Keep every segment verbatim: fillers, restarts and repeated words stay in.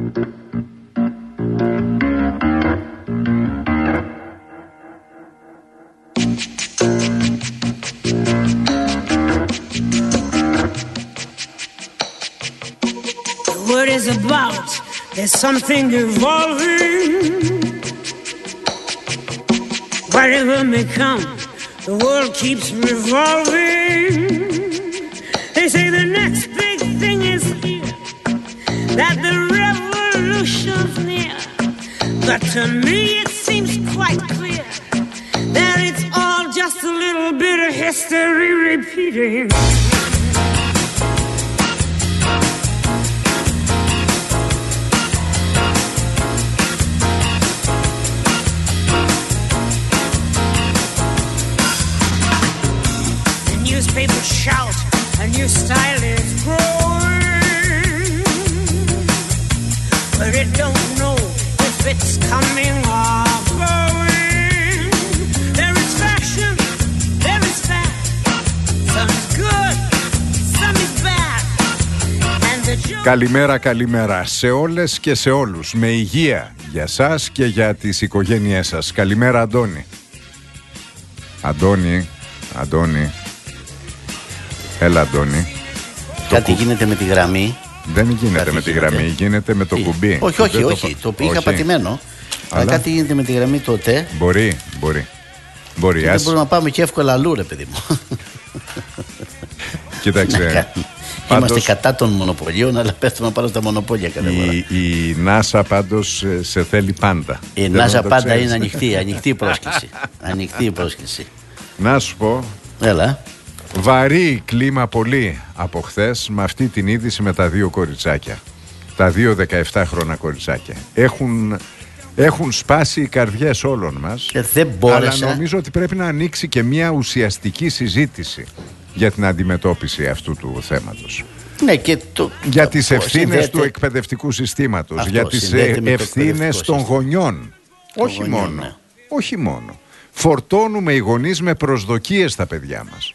What is about? There's something evolving. Whatever may come, the world keeps revolving. They say the next big thing is here, that the revolution's near. But to me it seems quite clear that it's all just a little bit of history repeating. People shout, a new style is growing, but it don't know if it's coming or going. There is fashion, there is fat, some is good, some is bad. And the joke... Καλημέρα, καλημέρα σε όλες και σε όλους. Με υγεία για σας και για τις οικογένειές σας. Καλημέρα, Αντώνη. Αντώνη, Αντώνη. Έλα, Αντώνη. Κάτι κου... γίνεται με τη γραμμή. Δεν γίνεται κάτι με τη γραμμή, γίνεται, γίνεται με το Τι? κουμπί. Όχι, όχι, το... όχι. Το είχα όχι. πατημένο. Αλλά... αλλά κάτι γίνεται με τη γραμμή τότε. Μπορεί, μπορεί. μπορεί. Δεν μπορούμε να πάμε και εύκολα αλλού, ρε παιδί μου. Κοίταξε. Πάντως... Είμαστε κατά των μονοπωλίων, αλλά πέφτουμε πάνω στα μονοπόλια κατά φορά. Η, η NASA πάντως σε θέλει πάντα. Η NASA πάντα ξέρεις. Είναι ανοιχτή, ανοιχτή πρόσκληση. Ανοιχτή πρόσκληση. Να σου πω. Έλα. Βαρύ κλίμα πολύ από χθες με αυτή την είδηση με τα δύο κοριτσάκια. Τα δύο δεκαεφτάχρονα κοριτσάκια. Έχουν, έχουν σπάσει οι καρδιές όλων μας. Και δεν μπόρεσα. Αλλά νομίζω ότι πρέπει να ανοίξει και μια ουσιαστική συζήτηση για την αντιμετώπιση αυτού του θέματος. Ναι, και το, για το, τις ευθύνες του εκπαιδευτικού συστήματος. Αυτό, για τις ευθύνες των γονιών. Όχι γονιών, μόνο. Ναι. Όχι μόνο. Φορτώνουμε οι γονείς με προσδοκίες στα παιδιά μας.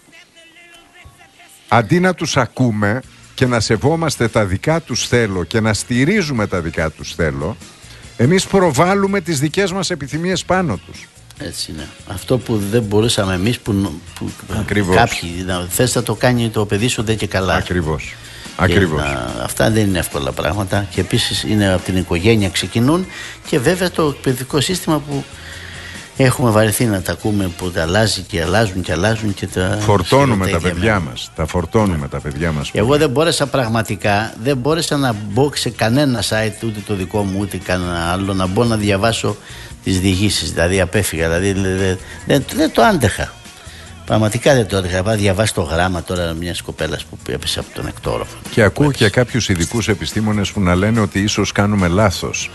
Αντί να τους ακούμε και να σεβόμαστε τα δικά τους θέλω και να στηρίζουμε τα δικά τους θέλω, εμείς προβάλλουμε τις δικές μας επιθυμίες πάνω τους. Έτσι είναι. Αυτό που δεν μπορούσαμε εμείς που, που κάποιοι να, θες να το κάνει το παιδί σου δεν και καλά. Ακριβώς. Ακριβώς. Να, αυτά δεν είναι εύκολα πράγματα και επίσης είναι από την οικογένεια ξεκινούν και βέβαια το εκπαιδευτικό σύστημα που έχουμε βαρεθεί να τα ακούμε που τα αλλάζει και αλλάζουν και αλλάζουν και τα φορτώνουμε τα παιδιά μας. Τα φορτώνουμε τα παιδιά μας. Εγώ δεν μπόρεσα πραγματικά, δεν μπόρεσα να μπω σε κανένα site, ούτε το δικό μου ούτε κανένα άλλο, να μπω να διαβάσω τις διηγήσεις. Δηλαδή απέφυγα, δηλαδή δεν, δεν, δεν το άντεχα. Πραγματικά δεν το άντεχα. Πάω διαβάσει το γράμμα τώρα μιας κοπέλας που έπεσε από τον εκτόροφο. Και ακούω και κάποιους ειδικούς επιστήμονες που να λένε ότι ίσως κάνουμε λάθος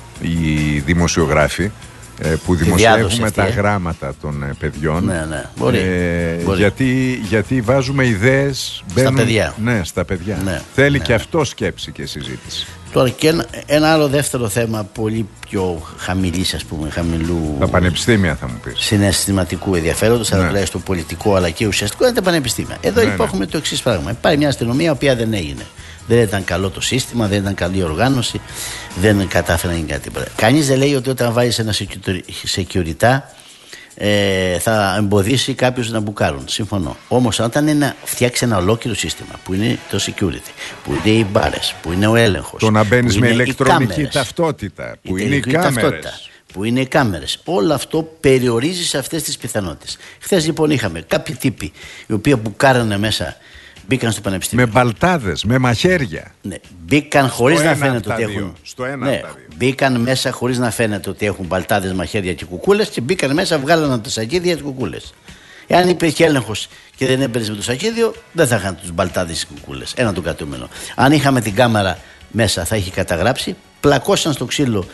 οι δημοσιογράφοι που δημοσιεύουμε τα ε? γράμματα των ε, παιδιών. Ναι, ναι. Μπορεί, ε, μπορεί. Γιατί, γιατί βάζουμε ιδέες μπαίνουν, στα παιδιά. Ναι, στα παιδιά. Ναι, Θέλει ναι. και αυτό σκέψη και συζήτηση. Τώρα και ένα, ένα άλλο δεύτερο θέμα πολύ πιο χαμηλής, ας πούμε, χαμηλού. Τα πανεπιστήμια θα μου πεις. Συναισθηματικού ενδιαφέροντος, αλλά τουλάχιστον πολιτικό αλλά και ουσιαστικό είναι τα πανεπιστήμια. Εδώ ναι, λοιπόν ναι. έχουμε το εξής πράγμα. Υπάρχει μια αστυνομία η οποία δεν έγινε. Δεν ήταν καλό το σύστημα, δεν ήταν καλή η οργάνωση, δεν κατάφερε να γίνει κάτι. Κανείς δεν λέει ότι όταν βάζεις ένα security ε, θα εμποδίσει κάποιους να μπουκάρουν. Συμφωνώ. Όμως όταν είναι να φτιάξει ένα ολόκληρο σύστημα που είναι το security, που είναι οι μπάρες, που είναι ο έλεγχος, το να μπαίνεις με ηλεκτρονική κάμερες, ταυτότητα, που είναι οι κάμερες, που είναι οι κάμερες, όλο αυτό περιορίζει σε αυτές τις πιθανότητες. Χθες λοιπόν είχαμε κάποιοι τύποι οι οποίοι μπουκάρανε μέσα. Μπήκαν στο πανεπιστήμιο. Με μπαλτάδες, με μαχαίρια. Ναι, μπήκαν χωρίς να φαίνεται ότι έχουν. Στο ένα ναι, μπήκαν μέσα χωρίς να φαίνεται ότι έχουν μπαλτάδες, μαχαίρια και κουκούλες και μπήκαν μέσα, βγάλανε τα σακίδια και κουκούλες. Εάν υπήρχε έλεγχος και δεν έμπαινε με το σακίδιο, δεν θα είχαν τους μπαλτάδες και κουκούλες. Ένα το κατούμενο. Αν είχαμε την κάμερα μέσα, θα είχε καταγράψει, πλακώσαν στο ξύλο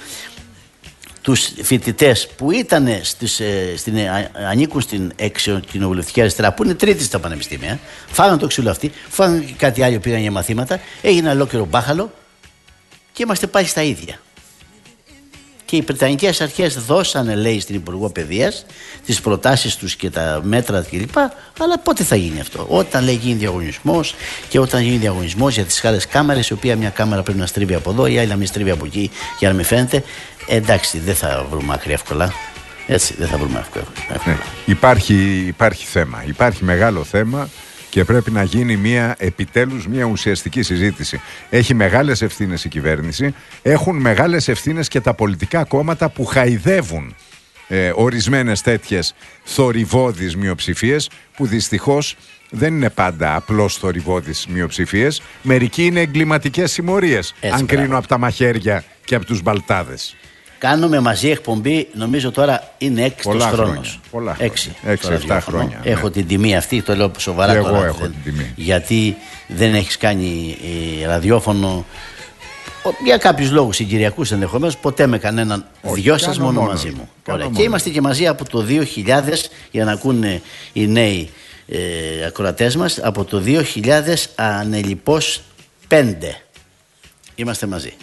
τους φοιτητές που ήταν στις, ε, στην, ε, ανήκουν στην εξοκοινοβουλευτική αριστερά, που είναι τρίτη στα πανεπιστήμια, φάγαν το ξύλο αυτοί, φάγαν και κάτι άλλο, πήγαν για μαθήματα, έγινε ολόκληρο μπάχαλο και είμαστε πάλι στα ίδια. Και οι Βρετανικές αρχές δώσανε, λέει, στην Υπουργό Παιδείας τις προτάσεις τους και τα μέτρα κλπ. Αλλά πότε θα γίνει αυτό? Όταν, λέει, γίνει διαγωνισμός, και όταν γίνει διαγωνισμός για τις άλλες κάμερες, η οποία μια κάμερα πρέπει να στρίβει από εδώ, η άλλη να μην στρίβει από εκεί για να μην φαίνεται. Ε, εντάξει, δεν θα βρούμε άκρη εύκολα. Έτσι, δεν θα βρούμε εύκολα. Ναι. Υπάρχει, υπάρχει θέμα. Υπάρχει μεγάλο θέμα. Και πρέπει να γίνει μια, επιτέλους μια ουσιαστική συζήτηση. Έχει μεγάλες ευθύνες η κυβέρνηση, έχουν μεγάλες ευθύνες και τα πολιτικά κόμματα που χαϊδεύουν ε, ορισμένες τέτοιες θορυβώδεις μειοψηφίες, που δυστυχώς δεν είναι πάντα απλώς θορυβώδεις μειοψηφίες. Μερικοί είναι εγκληματικές συμμορίες, έτσι, αν κρίνω από τα μαχαίρια και από τους μπαλτάδες. Κάνουμε μαζί εκπομπή, νομίζω τώρα είναι έκτος χρόνος. Πολλά έξι, έξι εφτά χρόνια. Ναι. Έχω την τιμή αυτή, το λέω σοβαρά. Και τώρα. Εγώ έχω δεν, την τιμή. Γιατί δεν έχεις κάνει ε, ραδιόφωνο για κάποιους λόγους συγκυριακούς ενδεχομένως, ποτέ με κανέναν. Όχι, δυο σας μόνο, μόνο μαζί μου. Ωραία. Και είμαστε και μαζί από το δύο χιλιάδες, για να ακούνε οι νέοι ε, ακροατές μας, από το δύο χιλιάδες ανελιπώς πέντε. Είμαστε μαζί.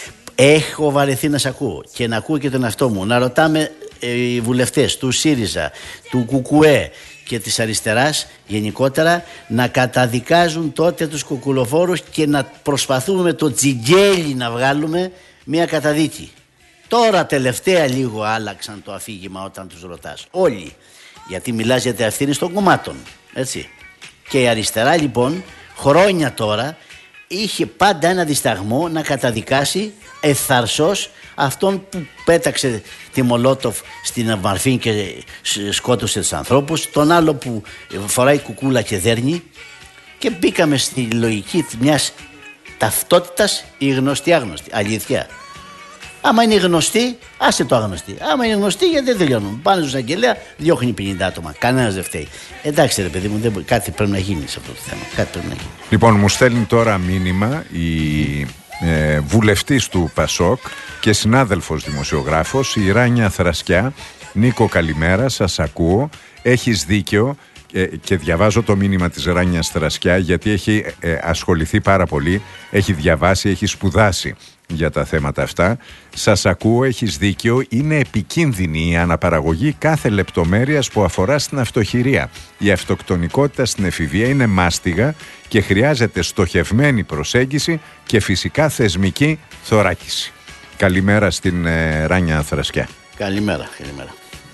Έχω βαρεθεί να σ' ακούω και να ακούω και τον εαυτό μου, να ρωτάμε ε, οι βουλευτές του ΣΥΡΙΖΑ, του ΚΚΕ και της αριστεράς γενικότερα να καταδικάζουν τότε τους κουκουλοφόρους και να προσπαθούμε με το τζιγκέλι να βγάλουμε μια καταδίκη. Τώρα τελευταία λίγο άλλαξαν το αφήγημα όταν τους ρωτάς. Όλοι. Γιατί μιλάς για τα ευθύνη των κομμάτων. Έτσι. Και η αριστερά λοιπόν χρόνια τώρα είχε πάντα ένα δισταγμό να καταδικάσει εθαρσώς αυτόν που πέταξε τη Μολότοφ στην Μαρφίν και σκότωσε τους ανθρώπους, τον άλλο που φοράει κουκούλα και δέρνει, και μπήκαμε στη λογική μιας ταυτότητας, η γνωστή άγνωστη, αλήθεια. Άμα είναι γνωστή, άσε το άγνωστη. Άμα είναι γνωστή, γιατί δεν τελειώνουν. Πάνε στον αγγελέα, διώχνει πενήντα άτομα. Κανένας δεν φταίει. Εντάξει, ρε παιδί μου, δεν... κάτι πρέπει να γίνει σε αυτό το θέμα. Κάτι πρέπει να γίνει. Λοιπόν, μου στέλνει τώρα μήνυμα η ε, βουλευτής του Πασόκ και συνάδελφος δημοσιογράφος, η Ράνια Θρασκιά. Νίκο, καλημέρα, σας ακούω. Έχεις δίκιο. Ε, και διαβάζω το μήνυμα της Ράνιας Θρασκιά, γιατί έχει ε, ασχοληθεί πάρα πολύ, έχει διαβάσει, έχει σπουδάσει για τα θέματα αυτά. Σας ακούω, έχεις δίκιο, είναι επικίνδυνη η αναπαραγωγή κάθε λεπτομέρειας που αφορά στην αυτοχειρία. Η αυτοκτονικότητα στην εφηβεία είναι μάστιγα και χρειάζεται στοχευμένη προσέγγιση και φυσικά θεσμική θωράκιση. Καλημέρα στην ε, Ράνια Θρασκιά. Καλημέρα, καλημέρα.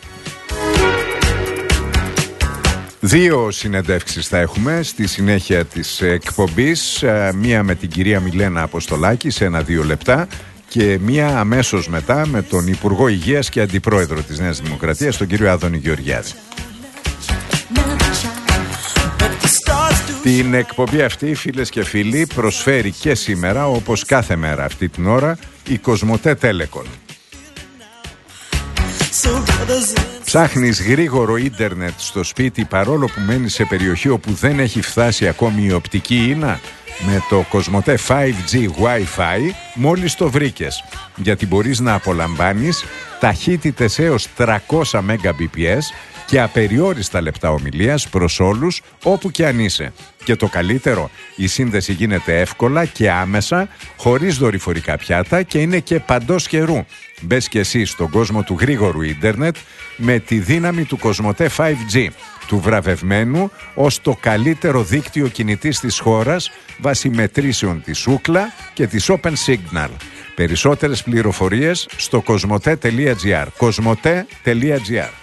Δύο συνεντεύξεις θα έχουμε στη συνέχεια της εκπομπής, μία με την κυρία Μιλένα Αποστολάκη σε ένα-δύο λεπτά και μία αμέσως μετά με τον Υπουργό Υγείας και Αντιπρόεδρο της Νέας Δημοκρατίας, τον κύριο Άδωνη Γεωργιάδη. Την εκπομπή αυτή, φίλες και φίλοι, προσφέρει και σήμερα, όπως κάθε μέρα αυτή την ώρα, η Κοσμοτέ Telecom. Ψάχνεις γρήγορο ίντερνετ στο σπίτι παρόλο που μένεις σε περιοχή όπου δεν έχει φτάσει ακόμη η οπτική ίνα? Με το Κοσμοτέ φάιβ τζι Wi-Fi μόλις το βρήκες, γιατί μπορείς να απολαμβάνεις ταχύτητες έως τριακόσια Mbps και απεριόριστα λεπτά ομιλίας προς όλους όπου και αν είσαι. Και το καλύτερο, η σύνδεση γίνεται εύκολα και άμεσα, χωρίς δορυφορικά πιάτα και είναι και παντός καιρού. Μπες και εσύ στον κόσμο του γρήγορου ίντερνετ με τη δύναμη του Κοσμοτέ φάιβ τζι, του βραβευμένου ως το καλύτερο δίκτυο κινητής της χώρας βάσει μετρήσεων της Ookla και της Open Signal. Περισσότερες πληροφορίες στο κοσμοτέ τελεία τζι άρ. κοσμοτέ τελεία τζι άρ.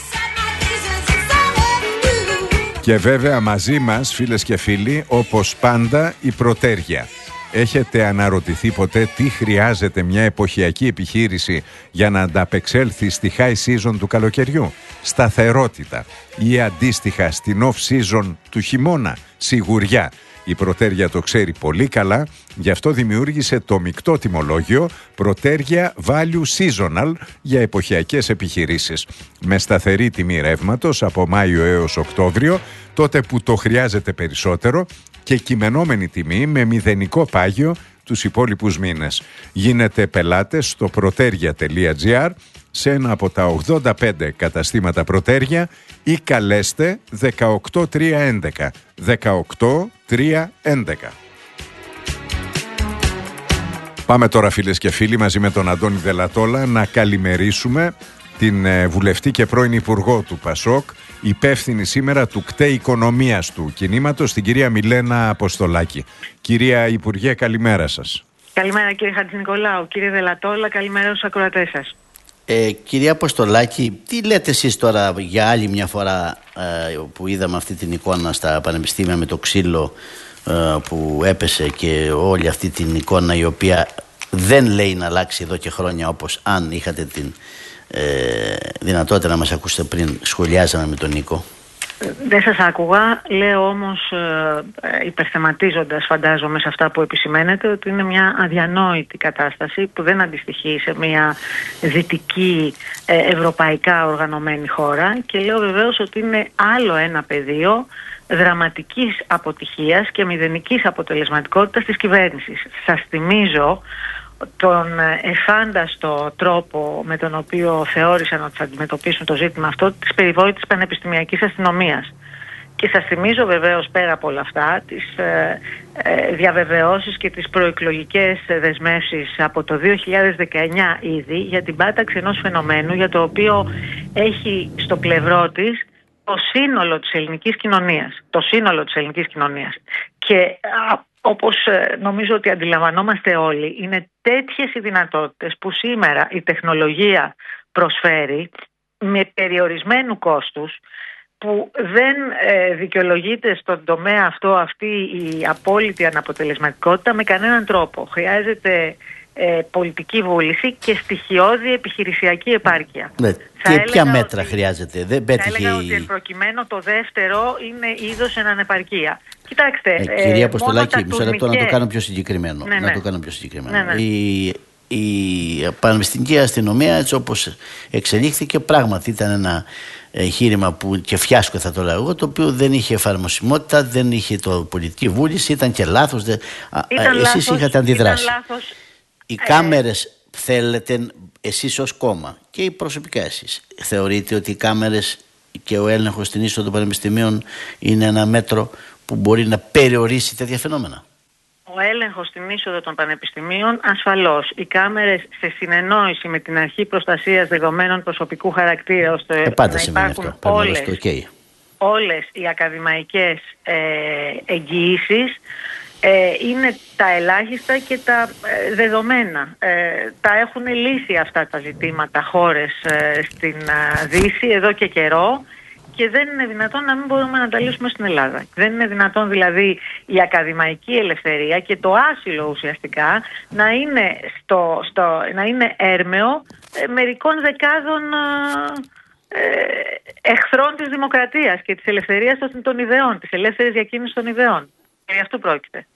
Και βέβαια μαζί μας, φίλες και φίλοι, όπως πάντα, η Πρωτέργεια. Έχετε αναρωτηθεί ποτέ τι χρειάζεται μια εποχιακή επιχείρηση για να ανταπεξέλθει στη high season του καλοκαιριού? Σταθερότητα. Ή αντίστοιχα στην off season του χειμώνα? Σιγουριά. Η Πρωτέργεια το ξέρει πολύ καλά, γι' αυτό δημιούργησε το μεικτό τιμολόγιο Πρωτέργεια Value Seasonal για εποχιακές επιχειρήσεις. Με σταθερή τιμή ρεύματος από Μάιο έως Οκτώβριο, τότε που το χρειάζεται περισσότερο, και κειμενόμενη τιμή με μηδενικό πάγιο τους υπόλοιπους μήνες. Γίνετε πελάτες στο πρωτέργεια τελεία τζι άρ, σε ένα από τα ογδόντα πέντε καταστήματα Πρωτέργεια, ή καλέστε δεκαοκτώ τριακόσια έντεκα. δεκαοκτώ τριακόσια έντεκα. Πάμε τώρα, φίλες και φίλοι, μαζί με τον Αντώνη Δελατόλα να καλημερίσουμε την βουλευτή και πρώην υπουργό του Πασόκ, υπεύθυνη σήμερα του ΚΤΕ Οικονομίας του κινήματος, την κυρία Μιλένα Αποστολάκη. Κυρία Υπουργέ, καλημέρα σας. Καλημέρα κύριε Χατζηνικολάου. Κύριε Δελατόλα, καλημέρα στους ακροατές σας. Ε, κυρία Αποστολάκη, τι λέτε εσείς τώρα για άλλη μια φορά ε, που είδαμε αυτή την εικόνα στα πανεπιστήμια με το ξύλο ε, που έπεσε και όλη αυτή την εικόνα η οποία δεν λέει να αλλάξει εδώ και χρόνια, όπως αν είχατε την ε, δυνατότητα να μας ακούσετε πριν σχολιάζαμε με τον Νίκο? Δεν σας άκουγα, λέω όμως ε, υπερθεματίζοντας φαντάζομαι σε αυτά που επισημαίνετε ότι είναι μια αδιανόητη κατάσταση που δεν αντιστοιχεί σε μια δυτική ε, ευρωπαϊκά οργανωμένη χώρα και λέω βεβαίως ότι είναι άλλο ένα πεδίο δραματικής αποτυχίας και μηδενικής αποτελεσματικότητας της κυβέρνησης. Σας θυμίζω τον εφάνταστο τρόπο με τον οποίο θεώρησαν ότι θα αντιμετωπίσουν το ζήτημα αυτό της περιβόητης πανεπιστημιακής αστυνομίας. Και σας θυμίζω βεβαίως πέρα από όλα αυτά τις ε, ε, διαβεβαιώσεις και τις προεκλογικές δεσμεύσεις από το δύο χιλιάδες δεκαεννιά ήδη για την πάταξη ενός φαινομένου για το οποίο έχει στο πλευρό της το σύνολο της ελληνικής κοινωνίας. Το σύνολο της ελληνικής κοινωνίας. Και α, όπως νομίζω ότι αντιλαμβανόμαστε όλοι, είναι τέτοιες οι δυνατότητες που σήμερα η τεχνολογία προσφέρει με περιορισμένου κόστους που δεν ε, δικαιολογείται στον τομέα αυτό αυτή η απόλυτη αναποτελεσματικότητα με κανέναν τρόπο. Χρειάζεται ε, πολιτική βούληση και στοιχειώδη επιχειρησιακή επάρκεια. Ναι. Και ποια μέτρα ότι, χρειάζεται? Δεν πέτυχε. Θα έλεγα ότι εν προκειμένου το δεύτερο είναι είδος εν ανεπαρκεία. Κοιτάξτε, ε, κυρία Αποστολάκη, μισό λεπτό να το κάνω πιο συγκεκριμένο. Ναι, ναι. Να το κάνω πιο συγκεκριμένο. Ναι, ναι. Η, η πανεπιστημιακή αστυνομία, έτσι όπως εξελίχθηκε, πράγματι ήταν ένα εγχείρημα που και φιάσκο θα το λέω εγώ, το οποίο δεν είχε εφαρμοσιμότητα, δεν είχε το πολιτική βούληση, ήταν και λάθος. Δε... Ήταν Εσείς λάθος, είχατε αντιδράσει. Ήταν λάθος. Οι ε... κάμερες θέλετε, εσείς ως κόμμα και οι προσωπικά εσείς, θεωρείτε ότι οι κάμερες και ο έλεγχος στην είσοδο των πανεπιστημίων είναι ένα μέτρο που μπορεί να περιορίσει τέτοια φαινόμενα? Ο έλεγχος στην είσοδο των πανεπιστημίων ασφαλώς. Οι κάμερες σε συνεννόηση με την αρχή προστασίας δεδομένων προσωπικού χαρακτήρα ώστε ε, πάντα να υπάρχουν αυτό. όλες, okay. όλες οι ακαδημαϊκές ε, εγγυήσεις ε, είναι τα ελάχιστα και τα ε, δεδομένα. Ε, τα έχουν λύσει αυτά τα ζητήματα χώρες ε, στην ε, Δύση εδώ και καιρό. Και δεν είναι δυνατόν να μην μπορούμε να τα λύσουμε στην Ελλάδα. Δεν είναι δυνατόν δηλαδή η ακαδημαϊκή ελευθερία και το άσυλο ουσιαστικά να είναι, στο, στο, να είναι έρμεο ε, μερικών δεκάδων ε, εχθρών της δημοκρατίας και της ελευθερίας των ιδεών, της ελεύθερης διακίνησης των ιδεών. Και γι' αυτό πρόκειται.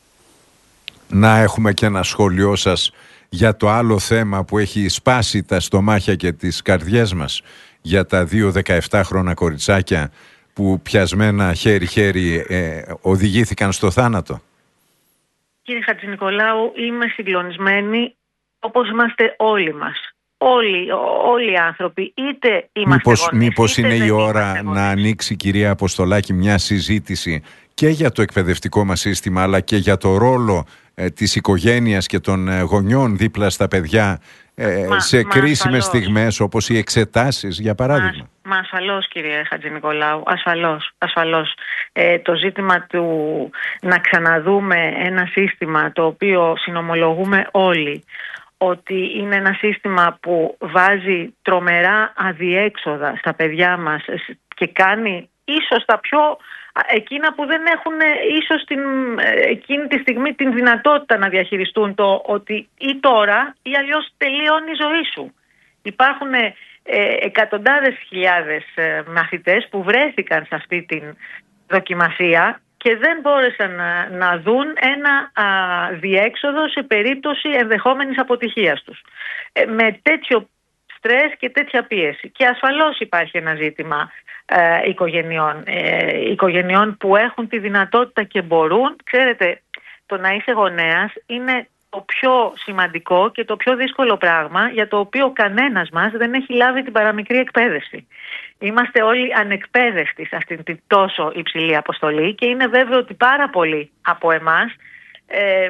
Να έχουμε και ένα σχόλιο σας για το άλλο θέμα που έχει σπάσει τα στομάχια και τις καρδιές μας, για τα δύο δεκαεπτάχρονα κοριτσάκια που πιασμένα χέρι-χέρι ε, οδηγήθηκαν στο θάνατο. Κύριε Χατζηνικολάου, είμαι συγκλονισμένη όπως είμαστε όλοι μας. Όλοι, όλοι οι άνθρωποι, είτε είμαστε μήπως, γονείς, μήπως είτε είναι δεν η ώρα γονείς. να ανοίξει, κυρία Αποστολάκη, μια συζήτηση και για το εκπαιδευτικό μας σύστημα, αλλά και για το ρόλο ε, της οικογένειας και των ε, γονιών δίπλα στα παιδιά ε, μα, σε μα κρίσιμες ασφαλώς. στιγμές όπως οι εξετάσεις, για παράδειγμα. Μα, μα ασφαλώς, κύριε Χατζηνικολάου, ασφαλώς, ασφαλώς. Ε, το ζήτημα του να ξαναδούμε ένα σύστημα το οποίο συνομολογούμε όλοι ότι είναι ένα σύστημα που βάζει τρομερά αδιέξοδα στα παιδιά μας και κάνει ίσως τα πιο εκείνα που δεν έχουν ίσως την, εκείνη τη στιγμή την δυνατότητα να διαχειριστούν το ότι ή τώρα ή αλλιώς τελειώνει η ζωή σου. Υπάρχουν ε, εκατοντάδες χιλιάδες ε, μαθητές που βρέθηκαν σε αυτή την δοκιμασία και δεν μπόρεσαν να, να δουν ένα α, διέξοδο σε περίπτωση ενδεχόμενης αποτυχίας τους. Ε, με τέτοιο στρες και τέτοια πίεση. Και ασφαλώς υπάρχει ένα ζήτημα ε, οικογενειών. Ε, οικογενειών που έχουν τη δυνατότητα και μπορούν. Ξέρετε, το να είσαι γονέας είναι το πιο σημαντικό και το πιο δύσκολο πράγμα για το οποίο κανένας μας δεν έχει λάβει την παραμικρή εκπαίδευση. Είμαστε όλοι ανεκπαίδευτοι σε αυτήν την τόσο υψηλή αποστολή και είναι βέβαιο ότι πάρα πολλοί από εμάς ε,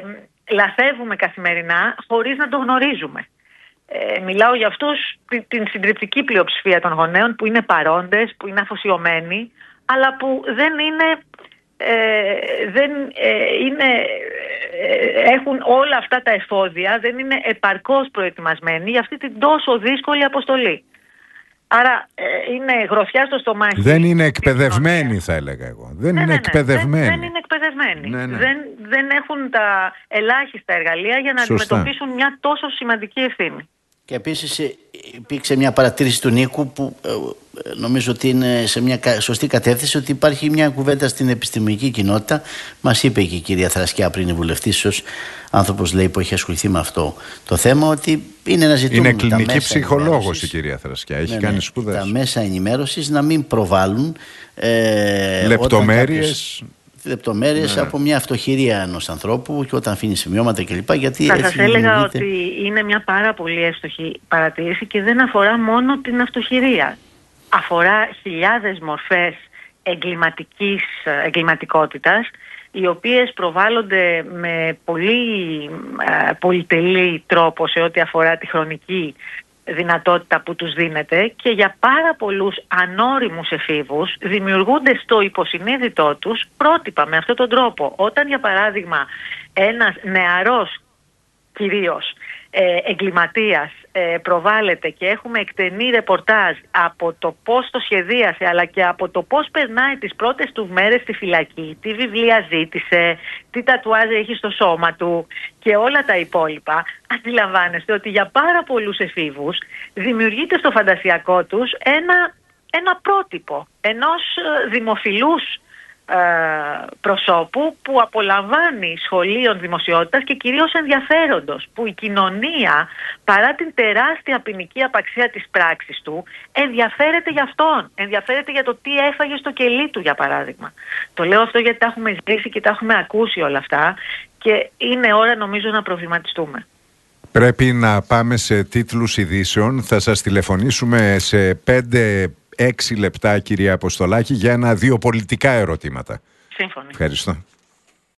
λαθεύουμε καθημερινά χωρίς να το γνωρίζουμε. Ε, μιλάω για αυτούς, την συντριπτική πλειοψηφία των γονέων που είναι παρόντες, που είναι αφοσιωμένοι, αλλά που δεν είναι, ε, δεν, ε, είναι ε, έχουν όλα αυτά τα εφόδια, δεν είναι επαρκώς προετοιμασμένοι για αυτή την τόσο δύσκολη αποστολή. Άρα ε, είναι γροθιά στο στομάχι. Δεν είναι εκπαιδευμένοι, θα έλεγα εγώ. Δεν ναι, είναι ναι, ναι. εκπαιδευμένοι. Δεν, δεν είναι εκπαιδευμένοι. Ναι, ναι. Δεν, δεν έχουν τα ελάχιστα εργαλεία για να Σωστά. αντιμετωπίσουν μια τόσο σημαντική ευθύνη. Και επίσης υπήρξε μια παρατήρηση του Νίκου που ε, νομίζω ότι είναι σε μια σωστή κατεύθυνση, ότι υπάρχει μια κουβέντα στην επιστημονική κοινότητα. Μας είπε και η κυρία Θρασκιά πριν, η βουλευτής, ως άνθρωπος, λέει, που έχει ασχοληθεί με αυτό το θέμα, ότι είναι ένα ζητούμενο. Είναι κλινική ψυχολόγος η κυρία Θρασκιά. Έχει ναι, κάνει ναι, σπουδές. Τα μέσα ενημέρωσης να μην προβάλλουν ε, λεπτομέρειες. λεπτομέρειες ναι. από μια αυτοχειρία ενός ανθρώπου και όταν αφήνει σημειώματα κλπ. Γιατί θα έτσι σας έλεγα δημιουργείται... ότι είναι μια πάρα πολύ εύστοχη παρατήρηση και δεν αφορά μόνο την αυτοχειρία. Αφορά χιλιάδες μορφές εγκληματικής, εγκληματικότητας, οι οποίες προβάλλονται με πολύ ε, πολυτελή τρόπο σε ό,τι αφορά τη χρονική δυνατότητα που τους δίνεται, και για πάρα πολλούς ανώριμους εφήβους δημιουργούνται στο υποσυνείδητό τους πρότυπα με αυτόν τον τρόπο. Όταν, για παράδειγμα, ένας νεαρός κυρίως ε, εγκληματίας ε, προβάλλεται και έχουμε εκτενή ρεπορτάζ από το πώς το σχεδίασε, αλλά και από το πώς περνάει τις πρώτες του μέρες στη φυλακή, τι βιβλία ζήτησε, τι τατουάζ έχει στο σώμα του και όλα τα υπόλοιπα, αντιλαμβάνεστε ότι για πάρα πολλούς εφήβους δημιουργείται στο φαντασιακό τους ένα, ένα πρότυπο ενός δημοφιλούς προσώπου που απολαμβάνει σχολείων δημοσιότητας και κυρίως ενδιαφέροντος, που η κοινωνία, παρά την τεράστια ποινική απαξία της πράξης του, ενδιαφέρεται για αυτόν, ενδιαφέρεται για το τι έφαγε στο κελί του, για παράδειγμα. Το λέω αυτό γιατί τα έχουμε ζήσει και τα έχουμε ακούσει όλα αυτά και είναι ώρα, νομίζω, να προβληματιστούμε. Πρέπει να πάμε σε τίτλους ειδήσεων. Θα σας τηλεφωνήσουμε σε πέντε έξι λεπτά, κυρία Αποστολάκη, για ένα-δύο πολιτικά ερωτήματα. Σύμφωνοι. Ευχαριστώ.